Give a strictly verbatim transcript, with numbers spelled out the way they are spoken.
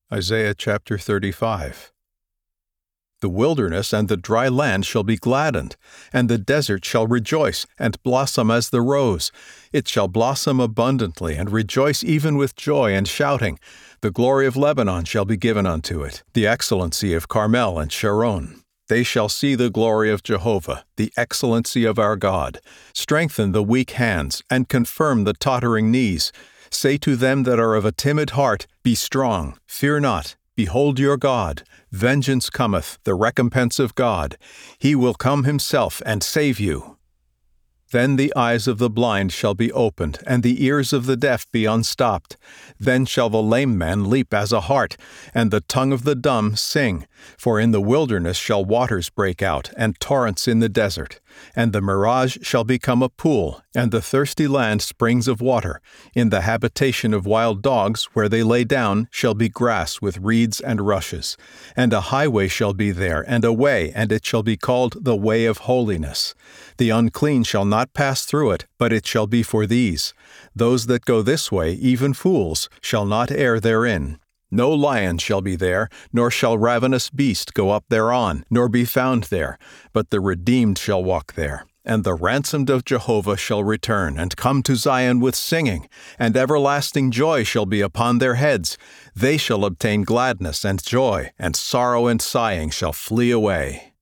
Isaiah chapter thirty-five. The wilderness and the dry land shall be gladdened, and the desert shall rejoice and blossom as the rose. It shall blossom abundantly and rejoice even with joy and shouting. The glory of Lebanon shall be given unto it, the excellency of Carmel and Sharon. They shall see the glory of Jehovah, the excellency of our God. Strengthen the weak hands, and confirm the tottering knees. Say to them that are of a timid heart, Be strong, fear not. Behold your God. Vengeance cometh, the recompense of God. He will come himself and save you. Then the eyes of the blind shall be opened, and the ears of the deaf be unstopped. Then shall the lame man leap as a hart, and the tongue of the dumb sing. For in the wilderness shall waters break out, and torrents in the desert. And the mirage shall become a pool, and the thirsty land springs of water. In the habitation of wild dogs, where they lay down, shall be grass with reeds and rushes. And a highway shall be there, and a way, and it shall be called the way of holiness. The unclean shall not pass through it, but it shall be for these. Those that go this way, even fools, shall not err therein. No lion shall be there, nor shall ravenous beast go up thereon, nor be found there, but the redeemed shall walk there. And the ransomed of Jehovah shall return, and come to Zion with singing, and everlasting joy shall be upon their heads. They shall obtain gladness and joy, and sorrow and sighing shall flee away.